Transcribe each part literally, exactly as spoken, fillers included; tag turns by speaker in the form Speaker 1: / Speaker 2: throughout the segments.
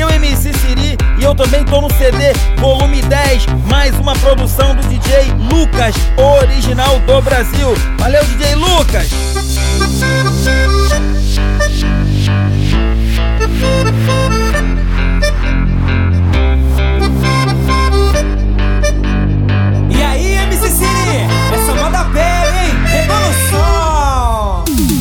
Speaker 1: eu, M C Siri, e eu também tô no C D volume dez, mais uma produção do D J Lucas, o original do Brasil. Valeu, D J Lucas!
Speaker 2: E aí, M C Siri, essa moda pega, hein? Revolução!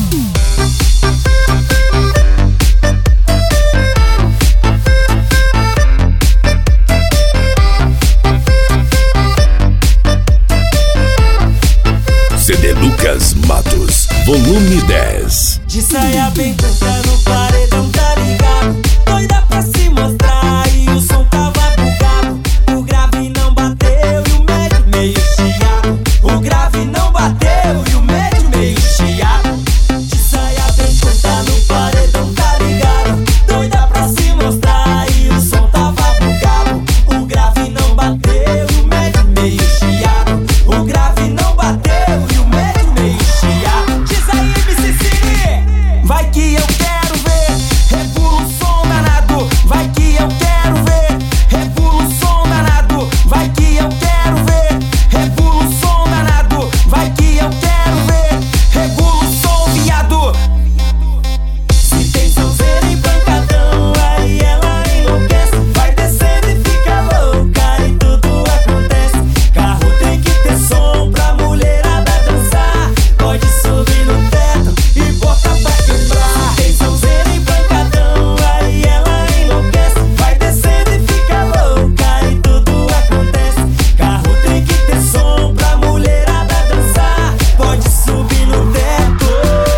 Speaker 3: C D Lucas Matos, volume dez.
Speaker 2: De saia bem curta no paredão, tá ligado? Doida pra se mostrar e o som tava bugado. O grave não bateu e o médio meio chiado. O grave não bateu e o médio meio chiado. De saia bem curta no paredão, tá ligado? Doida pra se mostrar e o som tava bugado. O grave não bateu e o médio meio chiado. O grave não bateu e o médio meio chiado. Diz aí, M C Siri, vai que eu quero ver revolução danado. Vai que eu quero ver revolução danado. Vai que eu quero ver revolução danado. Vai que eu quero ver revolução, viado. Se tem sonzeira e pancadão, aí ela enlouquece. Vai descendo e fica louca e tudo acontece. Carro tem que ter som pra mulherada dançar. Pode subir no teto e bota pra quebrar. Se tem sonzeira e pancadão, aí ela enlouquece. Vai descendo e fica louca e tudo acontece. Carro tem que ter som pra mulherada dançar. Pode subir no teto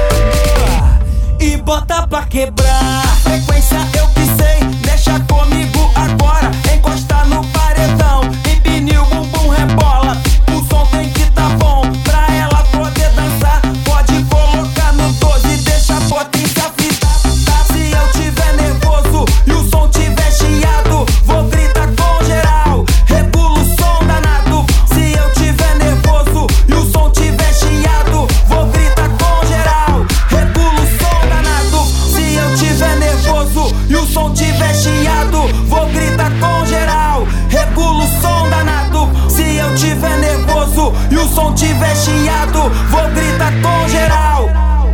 Speaker 2: e bota pra quebrar. Frequência eu pisei, deixa comigo agora. Encosta no paredão, empine o bumbum, rebola. O som tem que tá bom pra ela poder dançar. Pode colocar no doze, deixa a potência fritar. Se eu tiver nervoso e o som tiver chiado, vou gritar com geral, regula o som danado. Se eu tiver nervoso e o som tiver chiado, vou gritar com geral, regula o som danado. Se eu tiver nervoso e o som tiver chiado, vou gritar com geral, regula o som danado. Se eu tiver nervoso e o som tiver chiado, vou gritar com geral.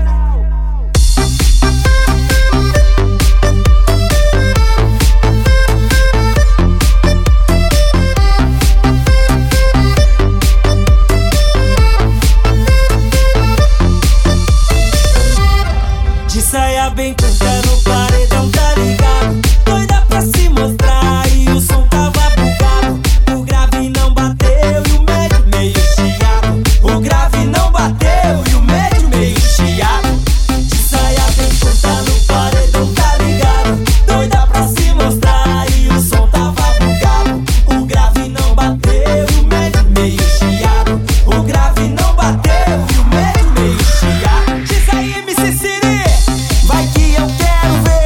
Speaker 2: De saia bem curta no paredão, tá ligado? Doida pra se mostrar e o som tava bugado. O grave não bateu e o médio meio chiado. O grave não bateu e o médio meio chiado. De saia bem curta no paredão, tá ligado? Doida pra se mostrar e o som tava bugado. O grave não bateu e o médio meio chiado. O grave não bateu e o médio meio chiado. Diz aí, M C Siri, vai que eu quero ver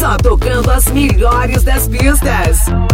Speaker 4: Só tocando as melhores das pistas.